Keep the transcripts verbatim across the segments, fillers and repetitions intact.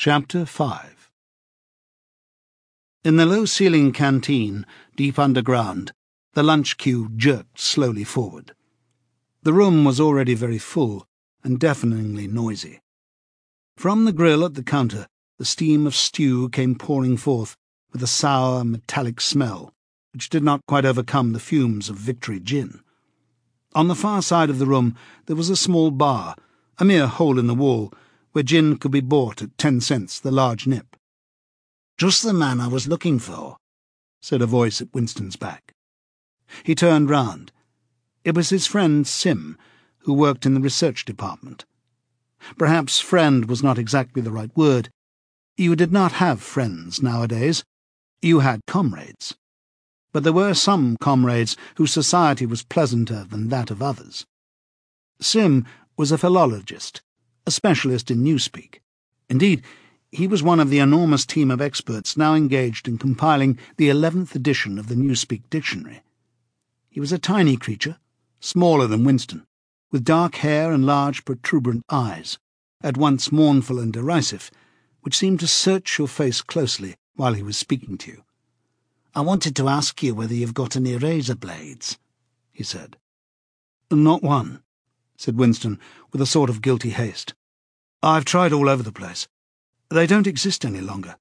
Chapter five. In the low-ceilinged canteen, deep underground, the lunch queue jerked slowly forward. The room was already very full and deafeningly noisy. From the grill at the counter, the steam of stew came pouring forth with a sour, metallic smell, which did not quite overcome the fumes of Victory gin. On the far side of the room there was a small bar, a mere hole in the wall, where gin could be bought at ten cents the large nip. "Just the man I was looking for," said a voice at Winston's back. He turned round. It was his friend Sim, who worked in the research department. Perhaps friend was not exactly the right word. You did not have friends nowadays. You had comrades. But there were some comrades whose society was pleasanter than that of others. Sim was a philologist, a specialist in newspeak. Indeed, he was one of the enormous team of experts now engaged in compiling the eleventh edition of the Newspeak Dictionary. He was a tiny creature, smaller than Winston, with dark hair and large protuberant eyes, at once mournful and derisive, which seemed to search your face closely while he was speaking to you. "I wanted to ask you whether you've got any razor blades," he said. "Not one," said Winston, with a sort of guilty haste. "I've tried all over the place. They don't exist any longer."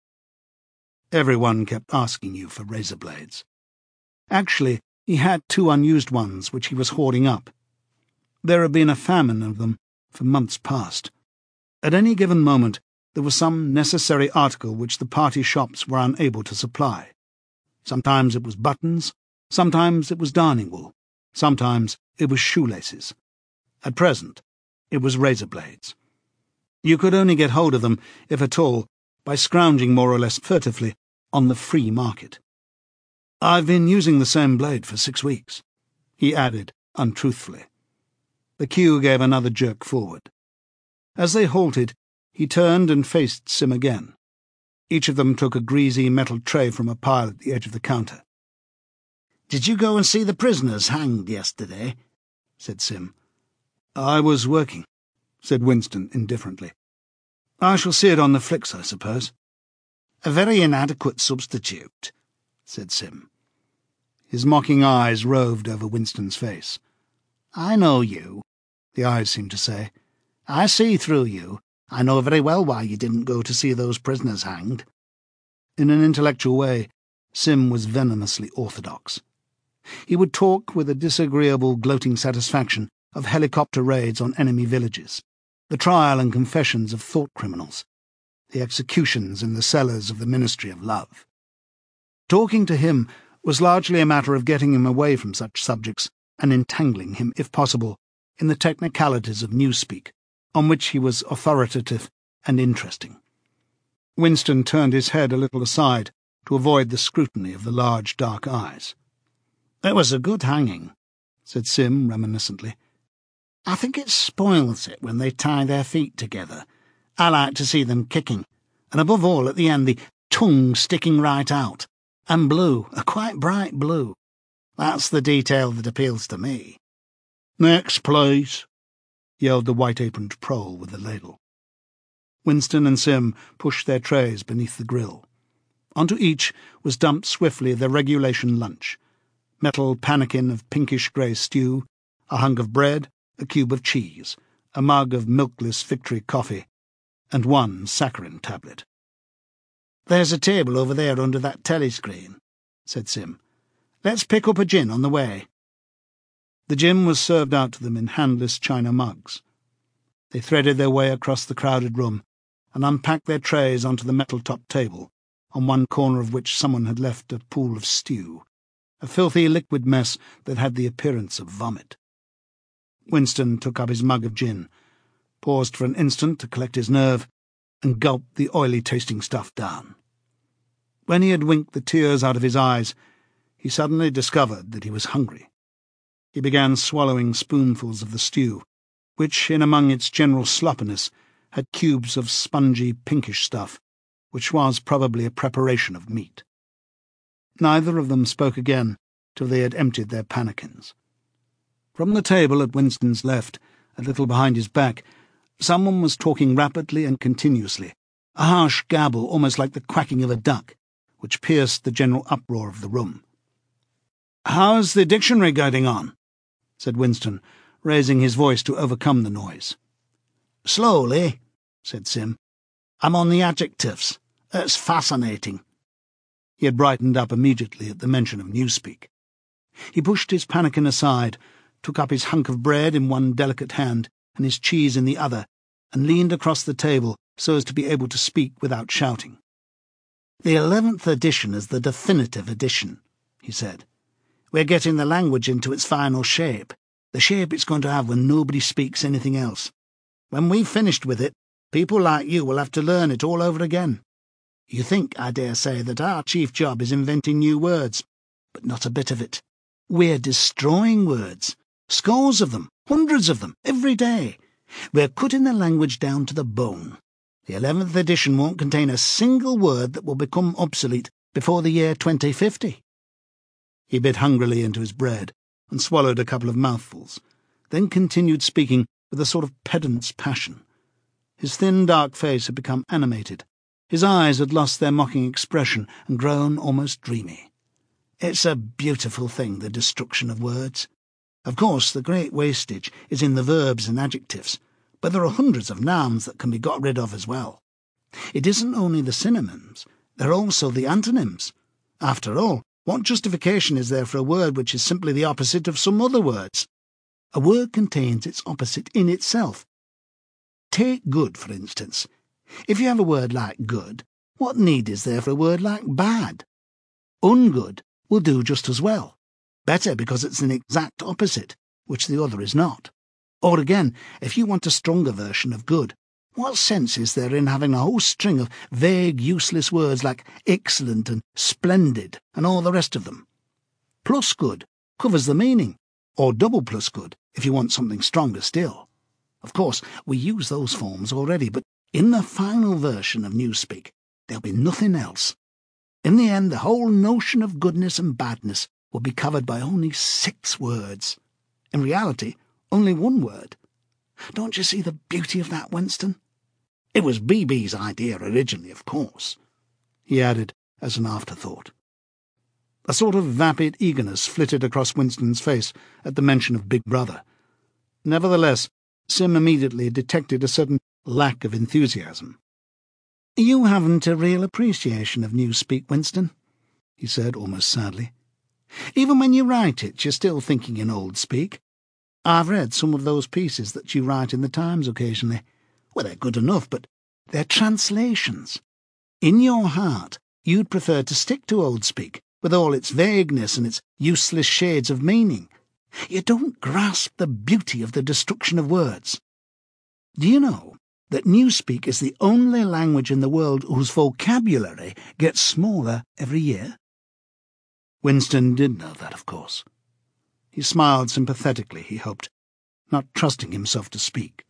Everyone kept asking you for razor blades. Actually, he had two unused ones which he was hoarding up. There had been a famine of them for months past. At any given moment there was some necessary article which the party shops were unable to supply. Sometimes it was buttons, sometimes it was darning wool, sometimes it was shoelaces. At present, it was razor blades. You could only get hold of them, if at all, by scrounging more or less furtively on the free market. "I've been using the same blade for six weeks," he added untruthfully. The queue gave another jerk forward. As they halted, he turned and faced Sim again. Each of them took a greasy metal tray from a pile at the edge of the counter. "Did you go and see the prisoners hanged yesterday?" said Sim. "I was working," said Winston indifferently. "I shall see it on the flicks, I suppose." "A very inadequate substitute," said Sim. His mocking eyes roved over Winston's face. "I know you," the eyes seemed to say. "I see through you. I know very well why you didn't go to see those prisoners hanged." In an intellectual way, Sim was venomously orthodox. He would talk with a disagreeable, gloating satisfaction of helicopter raids on enemy villages, the trial and confessions of thought criminals, the executions in the cellars of the Ministry of Love. Talking to him was largely a matter of getting him away from such subjects and entangling him, if possible, in the technicalities of newspeak, on which he was authoritative and interesting. Winston turned his head a little aside to avoid the scrutiny of the large dark eyes. "It was a good hanging," said Sim reminiscently. "I think it spoils it when they tie their feet together. I like to see them kicking, and above all at the end the tongue sticking right out, and blue, a quite bright blue. That's the detail that appeals to me." "Next, please," yelled the white-aproned prole with the ladle. Winston and Sim pushed their trays beneath the grill. Onto each was dumped swiftly their regulation lunch: metal pannikin of pinkish-grey stew, a hunk of bread, a cube of cheese, a mug of milkless Victory coffee, and one saccharin tablet. "There's a table over there under that telescreen," said Sim. "Let's pick up a gin on the way." The gin was served out to them in handless china mugs. They threaded their way across the crowded room and unpacked their trays onto the metal-topped table, on one corner of which someone had left a pool of stew, a filthy liquid mess that had the appearance of vomit. Winston took up his mug of gin, paused for an instant to collect his nerve, and gulped the oily-tasting stuff down. When he had winked the tears out of his eyes, he suddenly discovered that he was hungry. He began swallowing spoonfuls of the stew, which, in among its general sloppiness, had cubes of spongy, pinkish stuff, which was probably a preparation of meat. Neither of them spoke again till they had emptied their pannikins. From the table at Winston's left, a little behind his back, someone was talking rapidly and continuously, a harsh gabble almost like the quacking of a duck, which pierced the general uproar of the room. "How's the dictionary getting on?" said Winston, raising his voice to overcome the noise. "Slowly," said Sim. "I'm on the adjectives. It's fascinating." He had brightened up immediately at the mention of Newspeak. He pushed his pannikin aside, took up his hunk of bread in one delicate hand and his cheese in the other, and leaned across the table so as to be able to speak without shouting. "The eleventh edition is the definitive edition," he said. "We're getting the language into its final shape, the shape it's going to have when nobody speaks anything else. When we've finished with it, people like you will have to learn it all over again. You think, I dare say, that our chief job is inventing new words, but not a bit of it. We're destroying words, scores of them, hundreds of them, every day. We're cutting the language down to the bone. The eleventh edition won't contain a single word that will become obsolete before the year twenty fifty. He bit hungrily into his bread and swallowed a couple of mouthfuls, then continued speaking with a sort of pedant's passion. His thin, dark face had become animated. His eyes had lost their mocking expression and grown almost dreamy. "It's a beautiful thing, the destruction of words. Of course, the great wastage is in the verbs and adjectives, but there are hundreds of nouns that can be got rid of as well. It isn't only the synonyms, there are also the antonyms. After all, what justification is there for a word which is simply the opposite of some other words? A word contains its opposite in itself. Take good, for instance. If you have a word like good, what need is there for a word like bad? Ungood will do just as well. Better because it's an exact opposite, which the other is not. Or again, if you want a stronger version of good, what sense is there in having a whole string of vague, useless words like excellent and splendid and all the rest of them? Plus good covers the meaning, or double plus good if you want something stronger still. Of course, we use those forms already, but in the final version of Newspeak, there'll be nothing else. In the end, the whole notion of goodness and badness will be covered by only six words. In reality, only one word. Don't you see the beauty of that, Winston? It was B B's idea originally, of course," he added as an afterthought. A sort of vapid eagerness flitted across Winston's face at the mention of Big Brother. Nevertheless, Sim immediately detected a sudden lack of enthusiasm. "You haven't a real appreciation of Newspeak, Winston," he said almost sadly. "Even when you write it, you're still thinking in old speak. I've read some of those pieces that you write in the Times occasionally. Well, they're good enough, but they're translations. In your heart, you'd prefer to stick to old speak, with all its vagueness and its useless shades of meaning. You don't grasp the beauty of the destruction of words. Do you know that Newspeak is the only language in the world whose vocabulary gets smaller every year?" Winston did know that, of course. He smiled sympathetically, he hoped, not trusting himself to speak.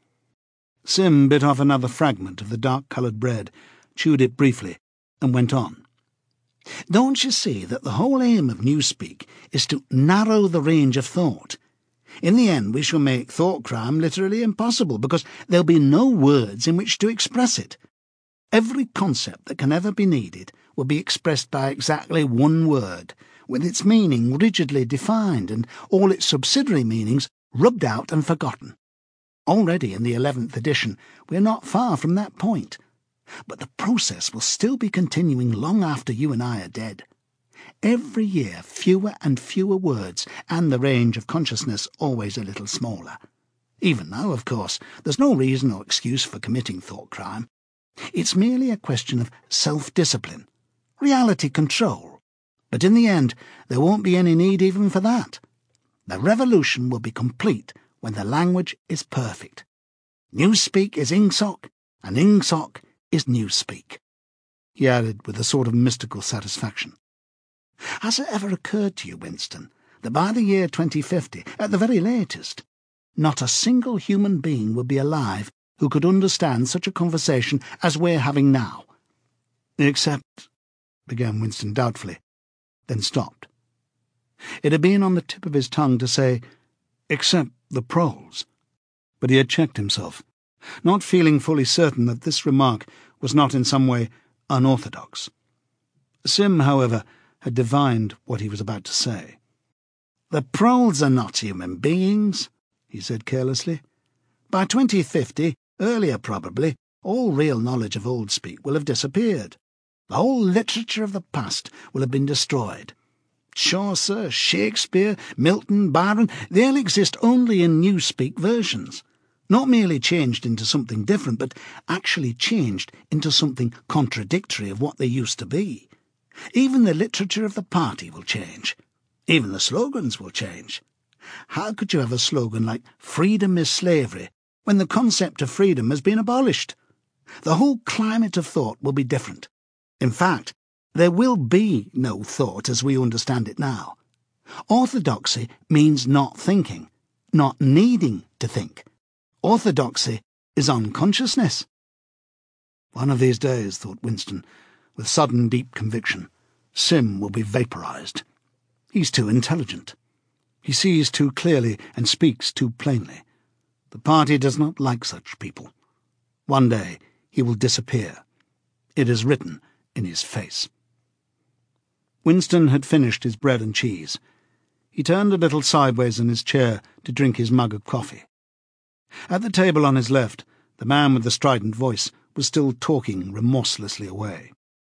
Sim bit off another fragment of the dark-coloured bread, chewed it briefly, and went on. "Don't you see that the whole aim of Newspeak is to narrow the range of thought? In the end we shall make thought crime literally impossible, because there'll be no words in which to express it. Every concept that can ever be needed will be expressed by exactly one word, with its meaning rigidly defined and all its subsidiary meanings rubbed out and forgotten. Already in the eleventh edition we're not far from that point. But the process will still be continuing long after you and I are dead. Every year fewer and fewer words, and the range of consciousness always a little smaller. Even now, of course, there's no reason or excuse for committing thought crime. It's merely a question of self-discipline, reality control. But in the end, there won't be any need even for that. The revolution will be complete when the language is perfect. Newspeak is Ingsoc, and Ingsoc is Newspeak," he added with a sort of mystical satisfaction. "Has it ever occurred to you, Winston, that by the year twenty fifty, at the very latest, not a single human being would be alive who could understand such a conversation as we're having now?" "Except—" began Winston doubtfully, then stopped. It had been on the tip of his tongue to say, "except the proles," but he had checked himself, not feeling fully certain that this remark was not in some way unorthodox. Sim, however, had divined what he was about to say. "The proles are not human beings," he said carelessly. "By twenty fifty, earlier probably, all real knowledge of Old Speak will have disappeared. The whole literature of the past will have been destroyed. Chaucer, Shakespeare, Milton, Byron, they'll exist only in New Speak versions, not merely changed into something different, but actually changed into something contradictory of what they used to be. Even the literature of the party will change. Even the slogans will change. How could you have a slogan like "Freedom is slavery" when the concept of freedom has been abolished? The whole climate of thought will be different. In fact, there will be no thought as we understand it now. Orthodoxy means not thinking, not needing to think. Orthodoxy is unconsciousness. One of these days, thought Winston, with sudden deep conviction, Sim will be vaporized. He's too intelligent. He sees too clearly and speaks too plainly. The party does not like such people. One day he will disappear. It is written in his face. Winston had finished his bread and cheese. He turned a little sideways in his chair to drink his mug of coffee. At the table on his left, the man with the strident voice was still talking remorselessly away.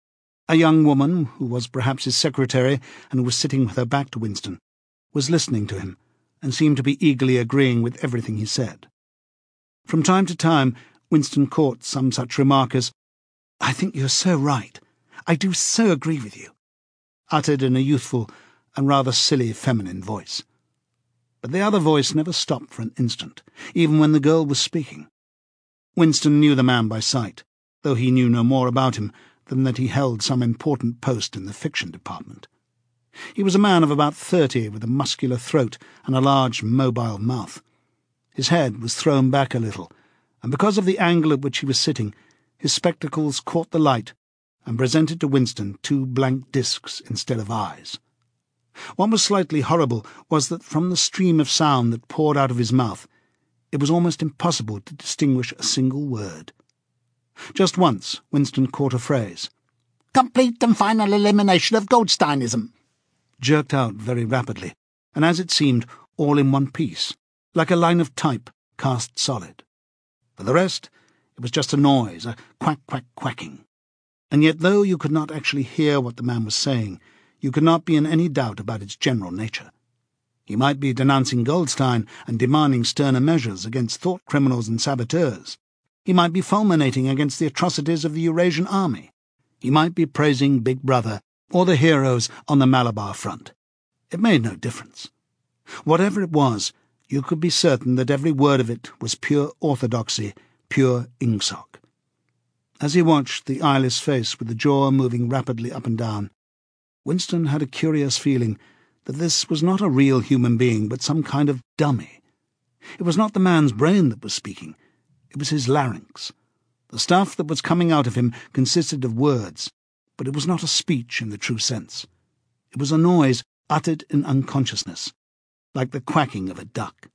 A young woman, who was perhaps his secretary and who was sitting with her back to Winston, was listening to him and seemed to be eagerly agreeing with everything he said. From time to time, Winston caught some such remark as, "I think you're so right. I do so agree with you," uttered in a youthful and rather silly feminine voice. But the other voice never stopped for an instant, even when the girl was speaking. Winston knew the man by sight, though he knew no more about him than that he held some important post in the fiction department. He was a man of about thirty, with a muscular throat and a large, mobile mouth. His head was thrown back a little, and because of the angle at which he was sitting, his spectacles caught the light and presented to Winston two blank discs instead of eyes. What was slightly horrible was that from the stream of sound that poured out of his mouth, it was almost impossible to distinguish a single word. Just once Winston caught a phrase, "Complete and final elimination of Goldsteinism," jerked out very rapidly, and as it seemed, all in one piece, like a line of type cast solid. For the rest, it was just a noise, a quack-quack-quacking. And yet, though you could not actually hear what the man was saying, you could not be in any doubt about its general nature. He might be denouncing Goldstein and demanding sterner measures against thought criminals and saboteurs. He might be fulminating against the atrocities of the Eurasian army. He might be praising Big Brother or the heroes on the Malabar front. It made no difference. Whatever it was, you could be certain that every word of it was pure orthodoxy, pure Ingsoc. As he watched the eyeless face with the jaw moving rapidly up and down, Winston had a curious feeling that this was not a real human being, but some kind of dummy. It was not the man's brain that was speaking. It was his larynx. The stuff that was coming out of him consisted of words, but it was not a speech in the true sense. It was a noise uttered in unconsciousness, like the quacking of a duck.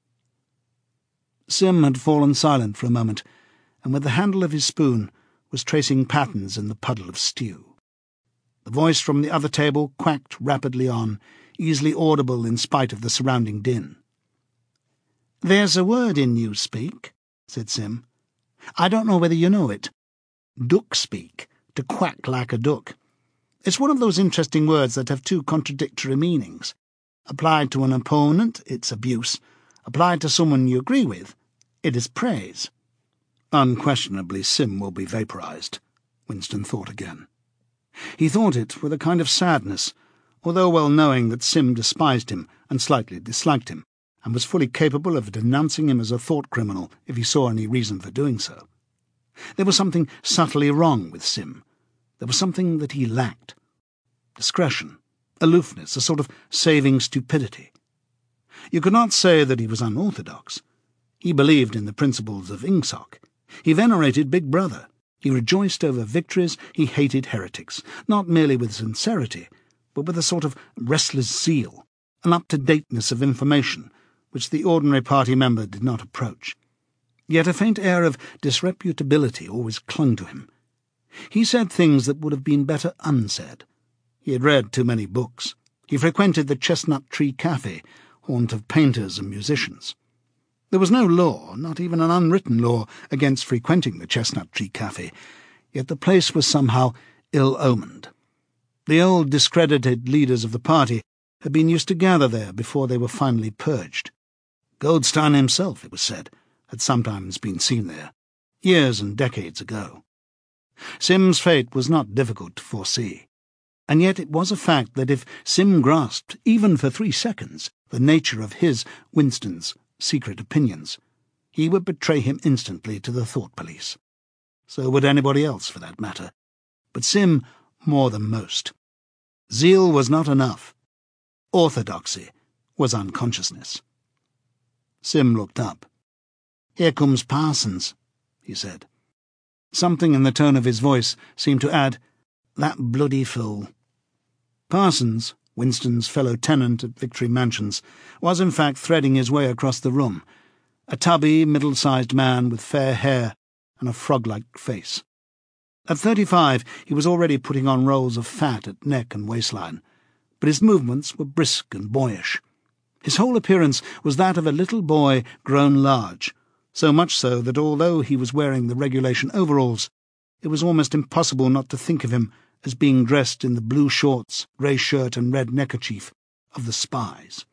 Sim had fallen silent for a moment, and with the handle of his spoon was tracing patterns in the puddle of stew. The voice from the other table quacked rapidly on, easily audible in spite of the surrounding din. "There's a word in New Speak," said Sim. "I don't know whether you know it. Duck speak, to quack like a duck. It's one of those interesting words that have two contradictory meanings. Applied to an opponent, it's abuse. Applied to someone you agree with, it is praise." Unquestionably Sim will be vaporized, Winston thought again. He thought it with a kind of sadness, although well knowing that Sim despised him and slightly disliked him, and was fully capable of denouncing him as a thought criminal if he saw any reason for doing so. There was something subtly wrong with Sim. There was something that he lacked. Discretion, aloofness, a sort of saving stupidity. You could not say that he was unorthodox. He believed in the principles of Ingsoc. He venerated Big Brother. He rejoiced over victories. He hated heretics, not merely with sincerity, but with a sort of restless zeal, an up-to-dateness of information, which the ordinary party member did not approach. Yet a faint air of disreputability always clung to him. He said things that would have been better unsaid. He had read too many books. He frequented the Chestnut Tree Cafe, haunt of painters and musicians. There was no law, not even an unwritten law, against frequenting the Chestnut Tree Cafe, yet the place was somehow ill-omened. The old discredited leaders of the party had been used to gather there before they were finally purged. Goldstein himself, it was said, had sometimes been seen there, years and decades ago. Sim's fate was not difficult to foresee, and yet it was a fact that if Sim grasped, even for three seconds, the nature of his, Winston's, secret opinions, he would betray him instantly to the thought police. So would anybody else, for that matter, but Sim more than most. Zeal was not enough. Orthodoxy was unconsciousness. Sim looked up. "Here comes Parsons," he said. Something in the tone of his voice seemed to add, "That bloody fool." Parsons, Winston's fellow tenant at Victory Mansions, was in fact threading his way across the room, a tubby, middle-sized man with fair hair and a frog-like face. At thirty-five he was already putting on rolls of fat at neck and waistline, but his movements were brisk and boyish. His whole appearance was that of a little boy grown large, so much so that although he was wearing the regulation overalls, it was almost impossible not to think of him as being dressed in the blue shorts, grey shirt and red neckerchief of the spies.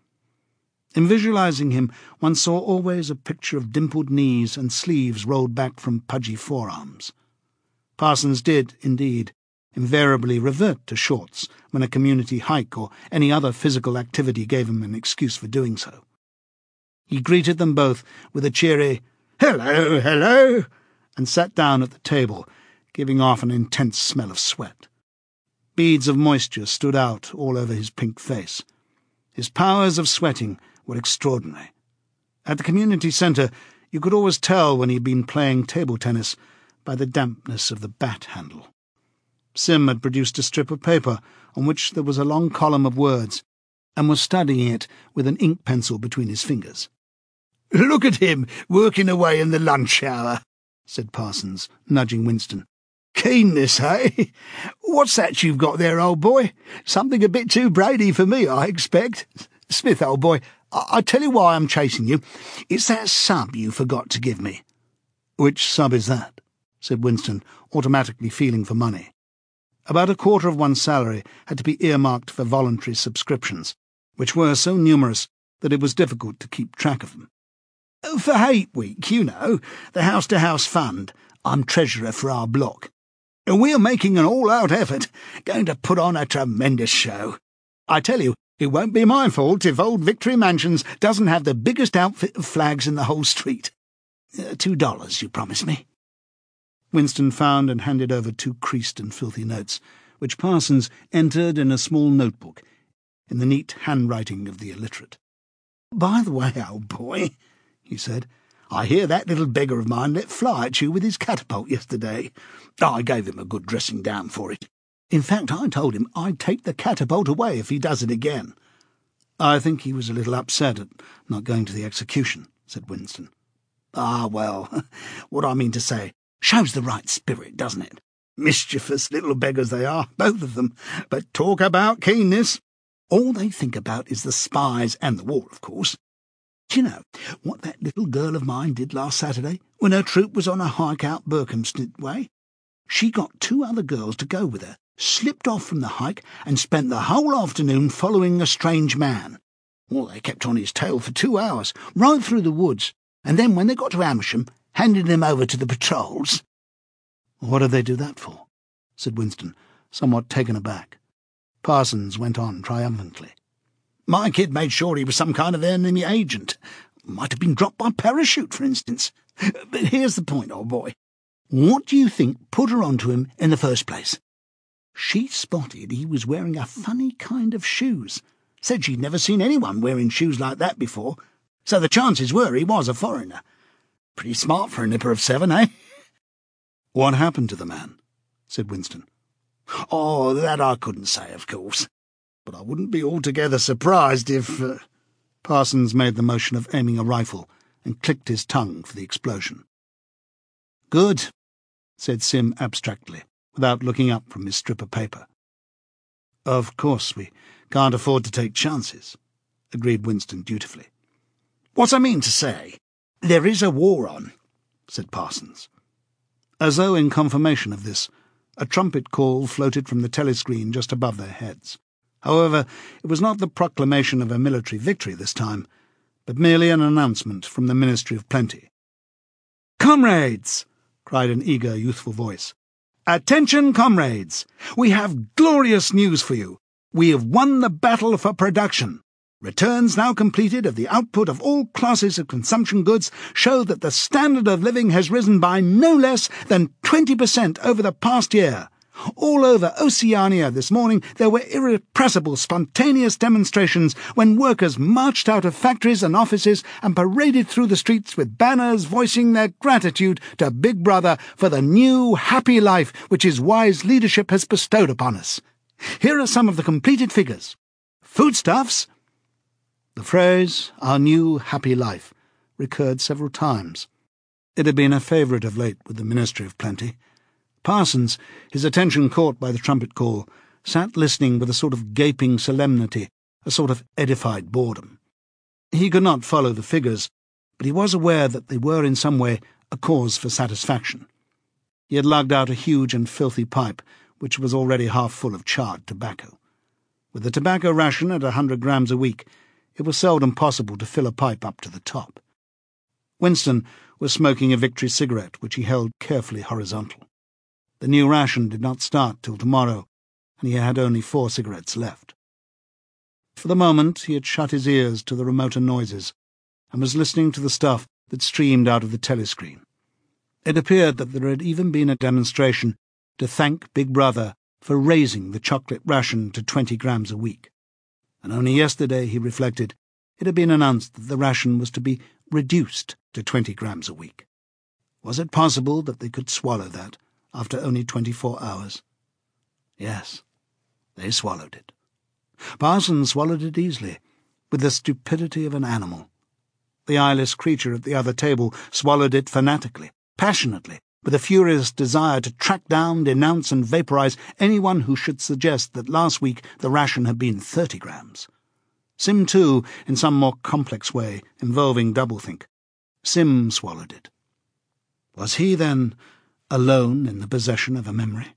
In visualizing him, one saw always a picture of dimpled knees and sleeves rolled back from pudgy forearms. Parsons did, indeed, invariably revert to shorts when a community hike or any other physical activity gave him an excuse for doing so. He greeted them both with a cheery, "Hello, hello," and sat down at the table, giving off an intense smell of sweat. Beads of moisture stood out all over his pink face. His powers of sweating were extraordinary. At the community centre, you could always tell when he had been playing table tennis by the dampness of the bat handle. Sim had produced a strip of paper on which there was a long column of words, and was studying it with an ink pencil between his fingers. "Look at him, working away in the lunch hour," said Parsons, nudging Winston. "Keenness, eh? What's that you've got there, old boy? Something a bit too brainy for me, I expect. Smith, old boy, I, I tell you why I'm chasing you. It's that sub you forgot to give me." "Which sub is that?" said Winston, automatically feeling for money. About a quarter of one's salary had to be earmarked for voluntary subscriptions, which were so numerous that it was difficult to keep track of them. "For Hate Week, you know, the house-to-house fund. I'm treasurer for our block. And we're making an all-out effort, going to put on a tremendous show. I tell you, it won't be my fault if old Victory Mansions doesn't have the biggest outfit of flags in the whole street. Uh, two dollars, you promise me?" Winston found and handed over two creased and filthy notes, which Parsons entered in a small notebook, in the neat handwriting of the illiterate. "By the way, old boy," he said, "I hear that little beggar of mine let fly at you with his catapult yesterday. I gave him a good dressing down for it. In fact, I told him I'd take the catapult away if he does it again." "I think he was a little upset at not going to the execution," said Winston. "Ah, well, what I mean to say, shows the right spirit, doesn't it? Mischievous little beggars they are, both of them, but talk about keenness. All they think about is the spies and the war, of course. Do you know what that little girl of mine did last Saturday, when her troop was on a hike out Berkhamsted way? She got two other girls to go with her, slipped off from the hike, and spent the whole afternoon following a strange man. Well, they kept on his tail for two hours, right through the woods, and then when they got to Amersham, handed him over to the patrols." "What did they do that for?" said Winston, somewhat taken aback. Parsons went on triumphantly. "My kid made sure he was some kind of enemy agent. Might have been dropped by parachute, for instance. But here's the point, old boy. What do you think put her onto him in the first place? She spotted he was wearing a funny kind of shoes. Said she'd never seen anyone wearing shoes like that before, so the chances were he was a foreigner. Pretty smart for a nipper of seven, eh?" "What happened to the man?" said Winston. "Oh, that I couldn't say, of course. But I wouldn't be altogether surprised if—" Uh... Parsons made the motion of aiming a rifle and clicked his tongue for the explosion. "Good," said Sim abstractly, without looking up from his strip of paper. "Of course we can't afford to take chances," agreed Winston dutifully. "What I mean to say, there is a war on," said Parsons. As though in confirmation of this, a trumpet call floated from the telescreen just above their heads. However, it was not the proclamation of a military victory this time, but merely an announcement from the Ministry of Plenty. "Comrades!" cried an eager, youthful voice. "Attention, comrades! We have glorious news for you. We have won the battle for production. Returns now completed of the output of all classes of consumption goods show that the standard of living has risen by no less than twenty percent over the past year. All over Oceania this morning there were irrepressible, spontaneous demonstrations when workers marched out of factories and offices and paraded through the streets with banners voicing their gratitude to Big Brother for the new, happy life which his wise leadership has bestowed upon us. Here are some of the completed figures. Foodstuffs—" The phrase, "our new, happy life," recurred several times. It had been a favourite of late with the Ministry of Plenty. Parsons, his attention caught by the trumpet call, sat listening with a sort of gaping solemnity, a sort of edified boredom. He could not follow the figures, but he was aware that they were in some way a cause for satisfaction. He had lugged out a huge and filthy pipe, which was already half full of charred tobacco. With the tobacco ration at a hundred grams a week, it was seldom possible to fill a pipe up to the top. Winston was smoking a Victory cigarette, which he held carefully horizontal. The new ration did not start till tomorrow, and he had only four cigarettes left. For the moment he had shut his ears to the remoter noises, and was listening to the stuff that streamed out of the telescreen. It appeared that there had even been a demonstration to thank Big Brother for raising the chocolate ration to twenty grams a week. And only yesterday, he reflected, it had been announced that the ration was to be reduced to twenty grams a week. Was it possible that they could swallow that after only twenty-four hours? Yes, they swallowed it. Parsons swallowed it easily, with the stupidity of an animal. The eyeless creature at the other table swallowed it fanatically, passionately, with a furious desire to track down, denounce and vaporize anyone who should suggest that last week the ration had been thirty grams. Sim, too, in some more complex way, involving doublethink. Sim swallowed it. Was he, then, alone in the possession of a memory?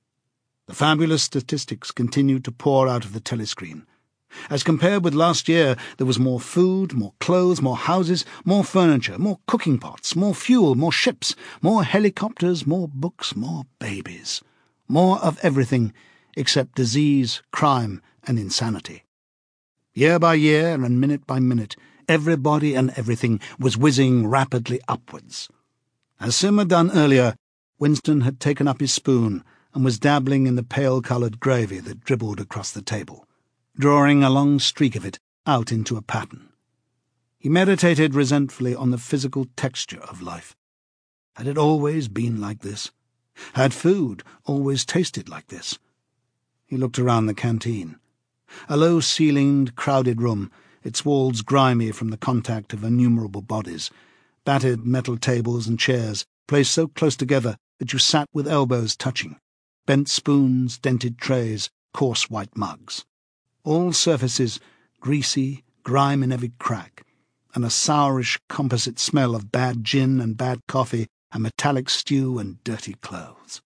The fabulous statistics continued to pour out of the telescreen. As compared with last year, there was more food, more clothes, more houses, more furniture, more cooking pots, more fuel, more ships, more helicopters, more books, more babies. More of everything except disease, crime, and insanity. Year by year and minute by minute, everybody and everything was whizzing rapidly upwards. As Sim had done earlier, Winston had taken up his spoon and was dabbling in the pale-coloured gravy that dribbled across the table, drawing a long streak of it out into a pattern. He meditated resentfully on the physical texture of life. Had it always been like this? Had food always tasted like this? He looked around the canteen. A low-ceilinged, crowded room, its walls grimy from the contact of innumerable bodies, battered metal tables and chairs placed so close together that you sat with elbows touching, bent spoons, dented trays, coarse white mugs. All surfaces greasy, grime in every crack, and a sourish composite smell of bad gin and bad coffee and metallic stew and dirty clothes.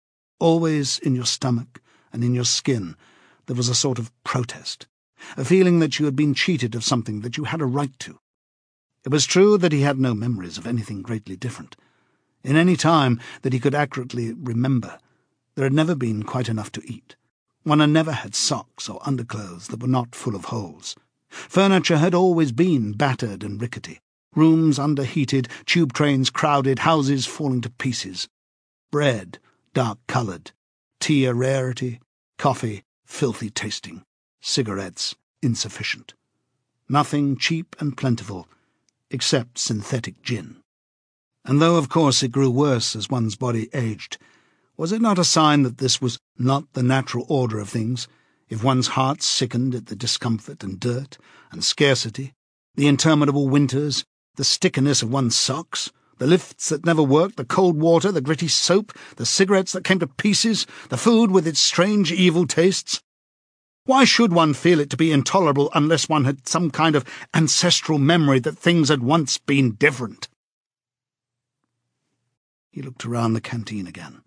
Always in your stomach and in your skin there was a sort of protest, a feeling that you had been cheated of something that you had a right to. It was true that he had no memories of anything greatly different. In any time that he could accurately remember, there had never been quite enough to eat. One had never had socks or underclothes that were not full of holes. Furniture had always been battered and rickety, rooms underheated, tube trains crowded, houses falling to pieces. Bread, dark-coloured, tea a rarity, coffee filthy tasting, cigarettes insufficient. Nothing cheap and plentiful, except synthetic gin. And though, of course, it grew worse as one's body aged, was it not a sign that this was not the natural order of things, if one's heart sickened at the discomfort and dirt and scarcity, the interminable winters, the stickiness of one's socks, The lifts that never worked, the cold water, the gritty soap, the cigarettes that came to pieces, the food with its strange evil tastes. Why should one feel it to be intolerable unless one had some kind of ancestral memory that things had once been different? He looked around the canteen again.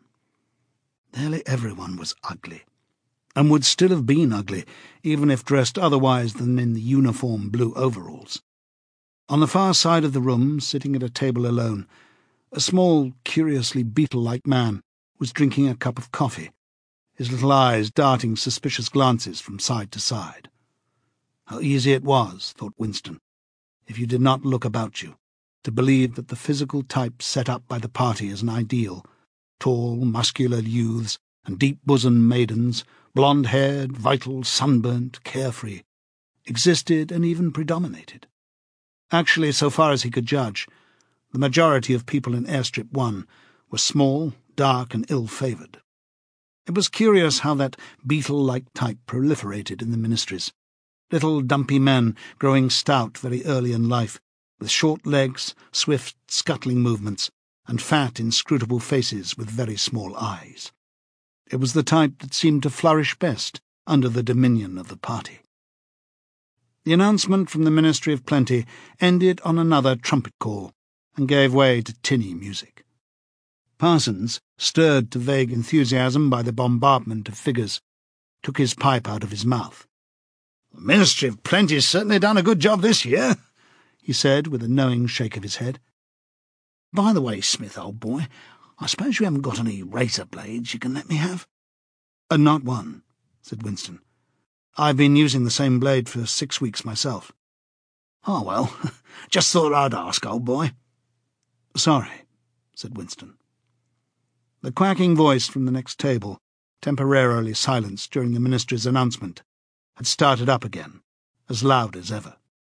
Nearly everyone was ugly, and would still have been ugly, even if dressed otherwise than in the uniform blue overalls. On the far side of the room, sitting at a table alone, a small, curiously beetle-like man was drinking a cup of coffee, his little eyes darting suspicious glances from side to side. How easy it was, thought Winston, if you did not look about you, to believe that the physical type set up by the party as an ideal, tall, muscular youths and deep-bosomed maidens, blonde-haired, vital, sunburnt, carefree, existed and even predominated. Actually, so far as he could judge, the majority of people in Airstrip one were small, dark, and ill-favoured. It was curious how that beetle-like type proliferated in the ministries, little dumpy men growing stout very early in life, with short legs, swift, scuttling movements, and fat, inscrutable faces with very small eyes. It was the type that seemed to flourish best under the dominion of the party. The announcement from the Ministry of Plenty ended on another trumpet call and gave way to tinny music. Parsons, stirred to vague enthusiasm by the bombardment of figures, took his pipe out of his mouth. "The Ministry of Plenty's certainly done a good job this year," he said with a knowing shake of his head. "By the way, Smith, old boy, I suppose you haven't got any razor blades you can let me have?" Uh, not one," said Winston. "I've been using the same blade for six weeks myself." "Oh, well, just thought I'd ask, old boy." "Sorry," said Winston. The quacking voice from the next table, temporarily silenced during the ministry's announcement, had started up again, as loud as ever.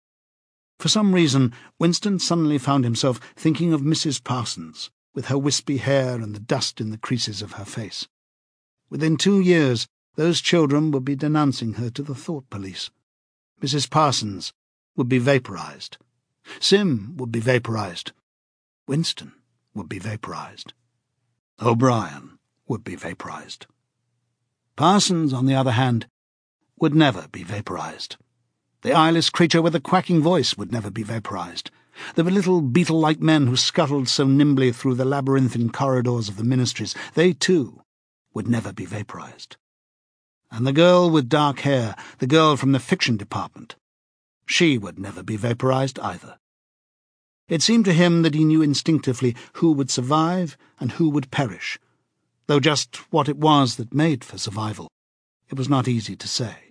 For some reason, Winston suddenly found himself thinking of Missus Parsons, with her wispy hair and the dust in the creases of her face. Within two years, those children would be denouncing her to the thought police. Missus Parsons would be vaporized. Sim would be vaporized. Winston would be vaporized. O'Brien would be vaporized. Parsons, on the other hand, would never be vaporized. The eyeless creature with the quacking voice would never be vaporized. The little beetle-like men who scuttled so nimbly through the labyrinthine corridors of the ministries, they, too, would never be vaporized. And the girl with dark hair, the girl from the fiction department, she would never be vaporized either. It seemed to him that he knew instinctively who would survive and who would perish, though just what it was that made for survival, it was not easy to say.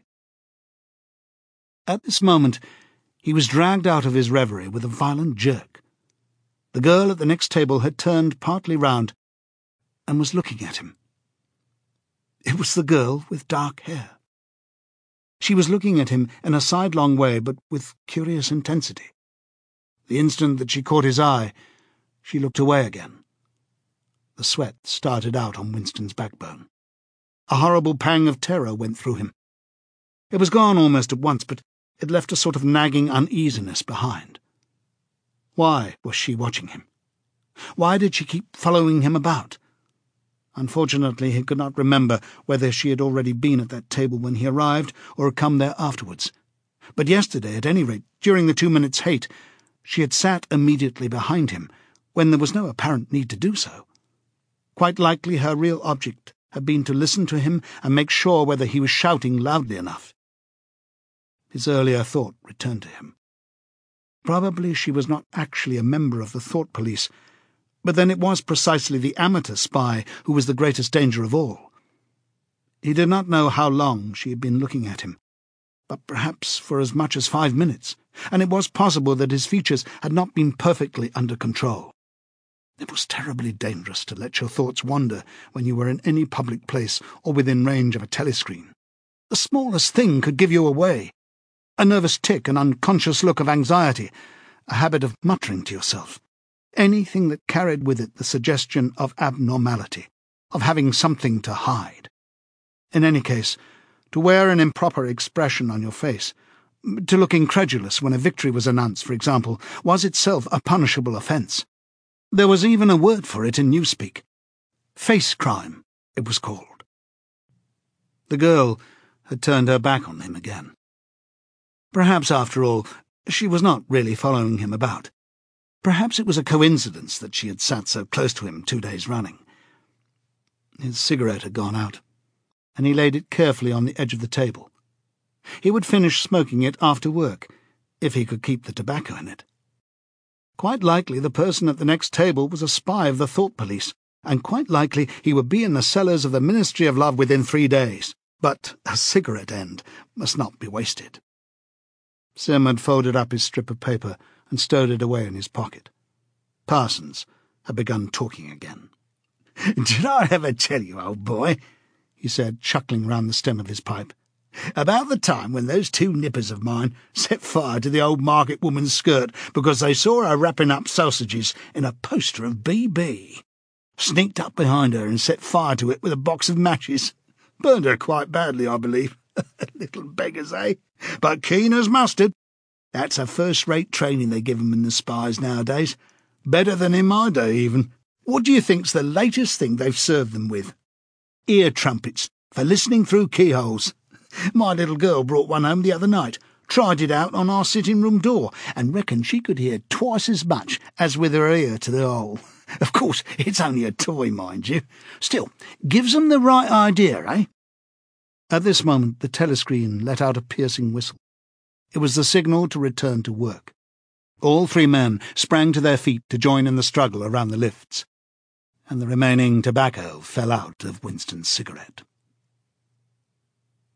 At this moment, he was dragged out of his reverie with a violent jerk. The girl at the next table had turned partly round and was looking at him. It was the girl with dark hair. She was looking at him in a sidelong way, but with curious intensity. The instant that she caught his eye, she looked away again. The sweat started out on Winston's backbone. A horrible pang of terror went through him. It was gone almost at once, but it left a sort of nagging uneasiness behind. Why was she watching him? Why did she keep following him about? Unfortunately, he could not remember whether she had already been at that table when he arrived or had come there afterwards. But yesterday, at any rate, during the two minutes' hate, she had sat immediately behind him, when there was no apparent need to do so. Quite likely her real object had been to listen to him and make sure whether he was shouting loudly enough. His earlier thought returned to him. Probably she was not actually a member of the thought police, but then it was precisely the amateur spy who was the greatest danger of all. He did not know how long she had been looking at him, but perhaps for as much as five minutes, and it was possible that his features had not been perfectly under control. It was terribly dangerous to let your thoughts wander when you were in any public place or within range of a telescreen. The smallest thing could give you away. A nervous tic, an unconscious look of anxiety, a habit of muttering to yourself. Anything that carried with it the suggestion of abnormality, of having something to hide. In any case, to wear an improper expression on your face, to look incredulous when a victory was announced, for example, was itself a punishable offence. There was even a word for it in Newspeak. Face crime, it was called. The girl had turned her back on him again. Perhaps, after all, she was not really following him about. Perhaps it was a coincidence that she had sat so close to him two days running. His cigarette had gone out, and he laid it carefully on the edge of the table. He would finish smoking it after work, if he could keep the tobacco in it. Quite likely the person at the next table was a spy of the Thought Police, and quite likely he would be in the cellars of the Ministry of Love within three days. But a cigarette end must not be wasted. Sim had folded up his strip of paper and stowed it away in his pocket. Parsons had begun talking again. "Did I ever tell you, old boy," he said, chuckling round the stem of his pipe, "about the time when those two nippers of mine set fire to the old market woman's skirt because they saw her wrapping up sausages in a poster of B B? Sneaked up behind her and set fire to it with a box of matches. Burned her quite badly, I believe. Little beggars, eh? But keen as mustard. That's a first-rate training they give 'em in the spies nowadays. Better than in my day, even. What do you think's the latest thing they've served them with? Ear trumpets for listening through keyholes. My little girl brought one home the other night, tried it out on our sitting-room door, and reckoned she could hear twice as much as with her ear to the hole. Of course, it's only a toy, mind you. Still, gives 'em the right idea, eh?" At this moment the telescreen let out a piercing whistle. It was the signal to return to work. All three men sprang to their feet to join in the struggle around the lifts, and the remaining tobacco fell out of Winston's cigarette.